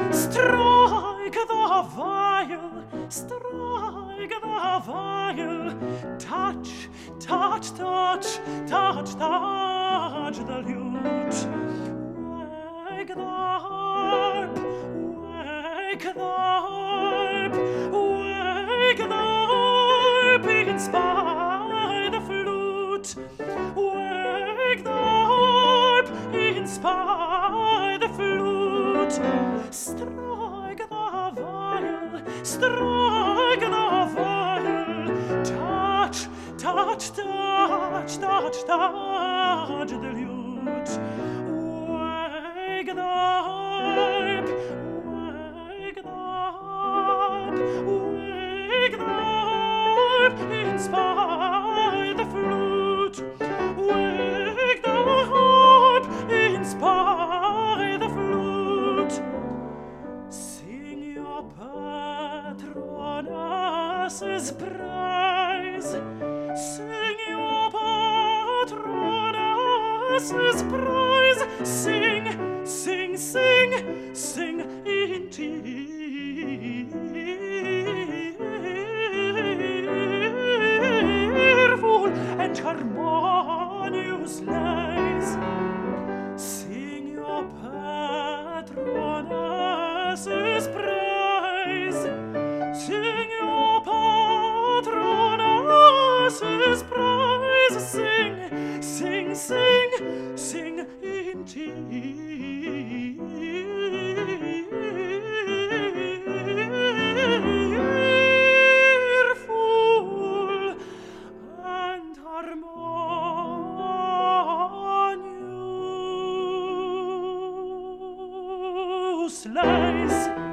Strike the viol, strike the viol, touch, touch, touch, touch, touch the lute. Wake the harp, wake the harp, wake the harp, inspire the flute. Wake the harp, inspire the flute. Strike the viol, strike the viol, touch, touch, touch, touch, touch the lute. Wake the harp, wake the harp, wake the harp, inspire the flute. Wake the harp, inspire the flute. Sing your patroness's praise. Sing your patroness's praise. Sing, sing, sing, sing in tearful and harmonious lays. Sing your patroness's praise. Sing your patroness's praise. Sing, sing, sing, sing in tearful and harmonious lays.